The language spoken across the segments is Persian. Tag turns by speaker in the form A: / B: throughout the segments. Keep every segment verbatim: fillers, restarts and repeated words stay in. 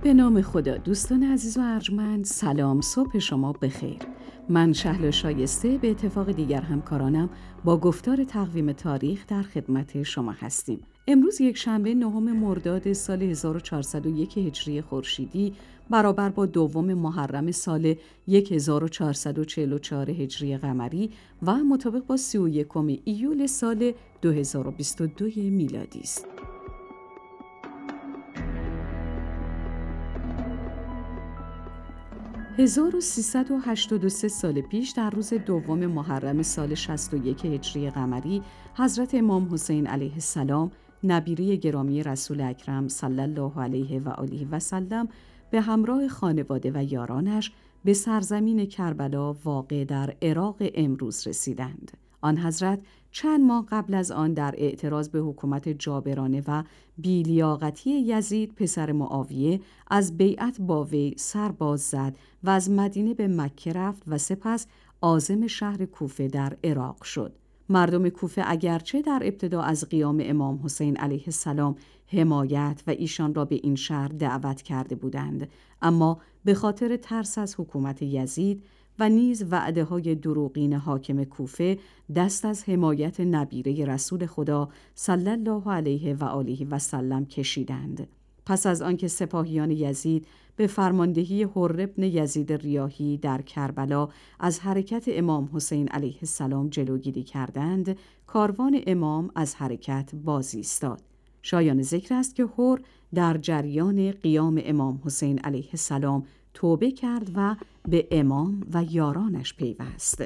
A: به نام خدا. دوستان عزیز و ارجمند، سلام، صبح شما بخیر. من شهلا شایسته به اتفاق دیگر همکارانم با گفتار تقویم تاریخ در خدمت شما هستیم. امروز یک شنبه نهم مرداد سال هزار و چهارصد و یک هجری خورشیدی برابر با دوم محرم سال هزار و چهارصد و چهل و چهار هجری قمری و مطابق با سی و یکم ایول سال دو هزار و بیست و دو میلادی است. هزار و سیصد و هشتاد و سه سال پیش در روز دوم محرم سال شصت و یک هجری قمری حضرت امام حسین علیه السلام نبیره گرامی رسول اکرم صلی الله علیه و آله و سلم به همراه خانواده و یارانش به سرزمین کربلا واقع در عراق امروز رسیدند. آن حضرت چند ماه قبل از آن در اعتراض به حکومت جابرانه و بی‌لیاقتی یزید پسر معاویه از بیعت با وی سر باز زد و از مدینه به مکه رفت و سپس عازم شهر کوفه در عراق شد. مردم کوفه اگرچه در ابتدا از قیام امام حسین علیه السلام حمایت و ایشان را به این شهر دعوت کرده بودند، اما به خاطر ترس از حکومت یزید و نیز وعده های دروغین حاکم کوفه دست از حمایت نبیره رسول خدا صلی الله علیه و آله و سلم کشیدند. پس از آنکه سپاهیان یزید به فرماندهی حر بن یزید ریاحی در کربلا از حرکت امام حسین علیه السلام جلوگیری کردند، کاروان امام از حرکت باز ایستاد. شایان ذکر است که حر در جریان قیام امام حسین علیه السلام توبه کرد و به امام و یارانش پیوست.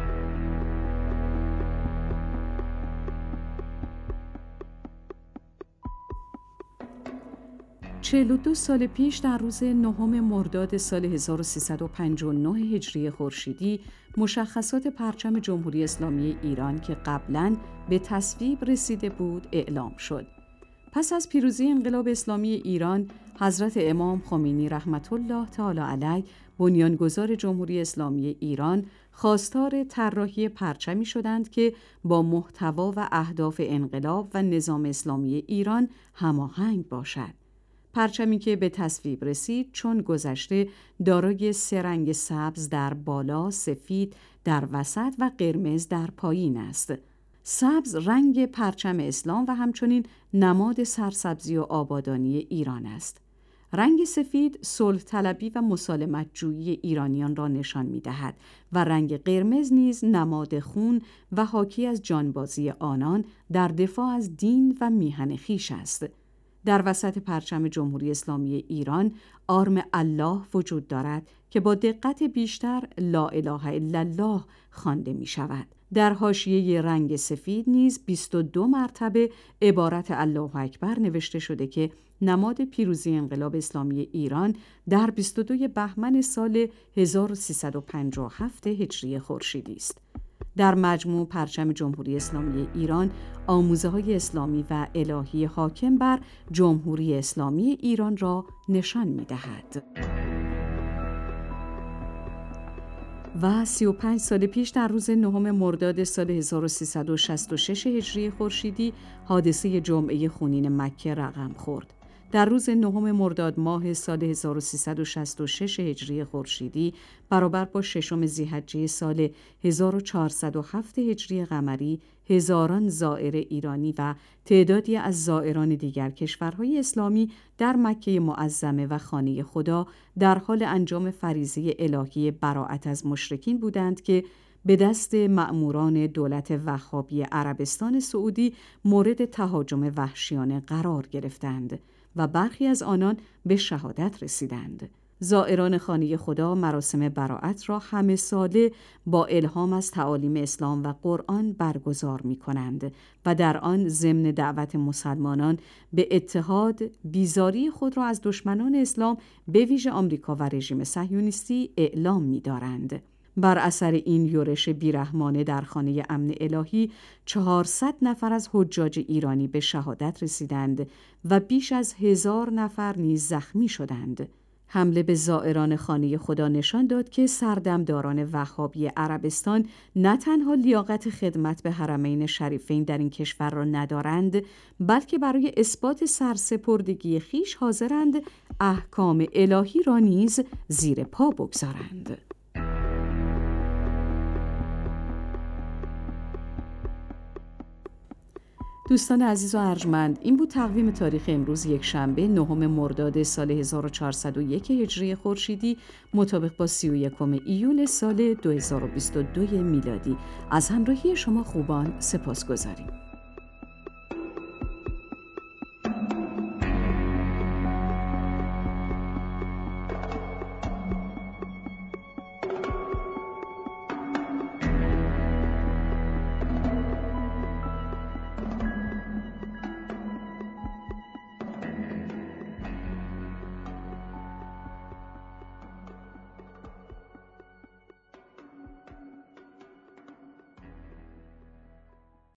A: چهل و دو سال پیش در روز نهم مرداد سال هزار و سیصد و پنجاه و نه هجری خورشیدی مشخصات پرچم جمهوری اسلامی ایران که قبلاً به تصویب رسیده بود اعلام شد. پس از پیروزی انقلاب اسلامی ایران، حضرت امام خمینی رحمت الله تعالی علیه بنیانگذار جمهوری اسلامی ایران خواستار طراحی پرچمی شدند که با محتوا و اهداف انقلاب و نظام اسلامی ایران هماهنگ باشد. پرچمی که به تصویب رسید چون گذشته دارای سه رنگ سبز در بالا، سفید در وسط و قرمز در پایین است. سبز رنگ پرچم اسلام و همچنین نماد سرسبزی و آبادانی ایران است. رنگ سفید صلح طلبی و مسالمت جویی ایرانیان را نشان می دهد و رنگ قرمز نیز نماد خون و حاکی از جانبازی آنان در دفاع از دین و میهن خویش است. در وسط پرچم جمهوری اسلامی ایران آرم الله وجود دارد که با دقت بیشتر لا اله الا الله خوانده می شود. در حاشیه رنگ سفید نیز بیست و دو مرتبه عبارت الله اکبر نوشته شده که نماد پیروزی انقلاب اسلامی ایران در بیست و دو بهمن سال هزار و سیصد و پنجاه و هفت هجری خورشیدی است. در مجموع پرچم جمهوری اسلامی ایران آموزه‌های اسلامی و الهی حاکم بر جمهوری اسلامی ایران را نشان می‌دهد. و سی و پنج سال پیش در روز نهم مرداد سال هزار و سیصد و شصت و شش هجری خورشیدی حادثه جمعه خونین مکه رقم خورد. در روز نهم مرداد ماه سال هزار و سیصد و شصت و شش هجری خورشیدی برابر با ششم ذی‌حجه سال هزار و چهارصد و هفت هجری قمری هزاران زائر ایرانی و تعدادی از زائران دیگر کشورهای اسلامی در مکه معظمه و خانه خدا در حال انجام فریضه الهی براءت از مشرکین بودند که به دست مأموران دولت وهابی عربستان سعودی مورد تهاجم وحشیانه قرار گرفتند و برخی از آنان به شهادت رسیدند. زائران خانه خدا مراسم براءت را همه ساله با الهام از تعالیم اسلام و قرآن برگزار می کنند و در آن ضمن دعوت مسلمانان به اتحاد بیزاری خود را از دشمنان اسلام به ویژه آمریکا و رژیم صهیونیستی اعلام می دارند. بر اثر این یورش بیرحمانه در خانه امن الهی چهارصد نفر از حجاج ایرانی به شهادت رسیدند و بیش از هزار نفر نیز زخمی شدند. حمله به زائران خانه خدا نشان داد که سردمداران وهابی عربستان نه تنها لیاقت خدمت به حرمین شریفین در این کشور را ندارند، بلکه برای اثبات سرسپردگی خویش حاضرند احکام الهی را نیز زیر پا بگذارند. دوستان عزیز و ارجمند، این بود تقویم تاریخ امروز یکشنبه نهم مرداد سال هزار و چهارصد و یک هجری خورشیدی مطابق با سی و یکم ایول سال دو هزار و بیست و دو میلادی. از همراهی شما خوبان سپاسگزاریم.